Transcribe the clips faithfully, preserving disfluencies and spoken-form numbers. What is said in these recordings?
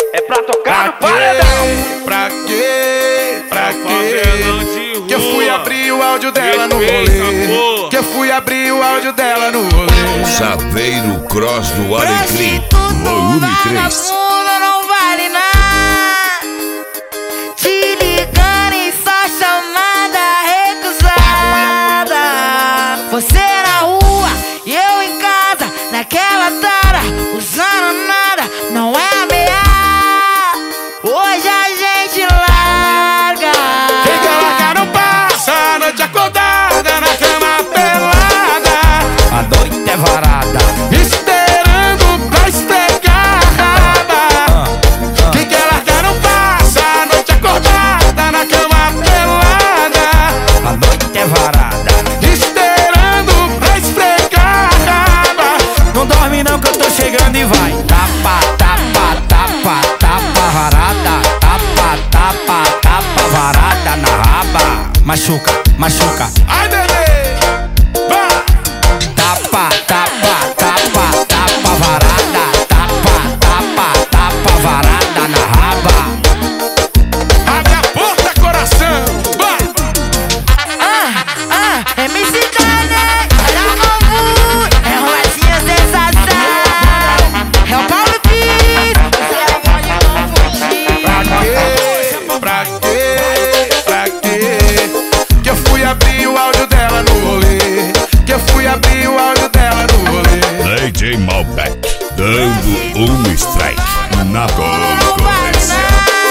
É pra tocar no Pra paredão. Pra quê? Pra quê? Que eu fui abrir o áudio dela no rolê. Que eu fui abrir o áudio dela no rolê. Saveiro Cross do Alecrim, volume três. Não vale nada. Te ligando em só chamada recusada. Você na rua e eu em casa, naquela tara, usando nada, não é ameaça. Hoje a gente larga. Quem quer largar não passa a noite acordada na cama pelada. A noite é varada, esperando pra esfregar a raba. Quem quer largar não passa a noite acordada na cama pelada. a noite é varada. Esperando pra esfregar a raba. Não dorme não que eu tô chegando e vai. Tapa, tapa, tapa, tapa varada. Tapa, tapa, tapa varada na raba. Machuca, machuca. Ai, bebê, vai. Tapa, tapa, tapa, tapa varada. Tapa, tapa, tapa varada na raba. Abre a porta, coração, vai. Ah, ah, M C Dane, olha o novo. É Roletinha sensação. É o Paulo Pires. Você pode não fugir. Pra quê? Pra quê? Pra quê? Que eu fui abrir o áudio dela no rolê. Que eu fui abrir o áudio dela no rolê. D J Malbec, dando um strike na Não vale concorrência.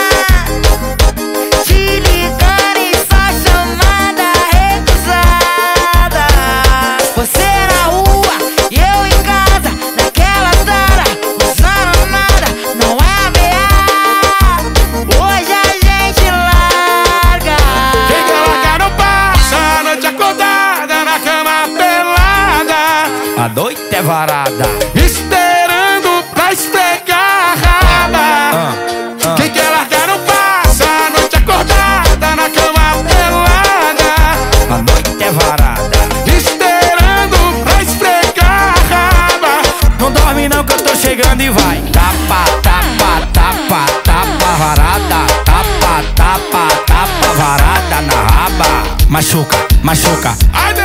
nada. Te ligando em só chamada recusada. Você na rua e eu em casa, naquela tara, usando nada, não é ameaça. Hoje a gente larga. Quem quer largar não passa a noite acordada na cama pelada. A noite é varada. Esperando pra esfregar a raba. Quem quer largar não passa a noite acordada na cama pelada. A noite é varada. Esperando pra esfregar a raba. Não dorme não que eu tô chegando e vai. Tapa, tapa, tapa, tapa varada. Tapa, tapa, tapa varada na raba. Machuca, machuca. Ai,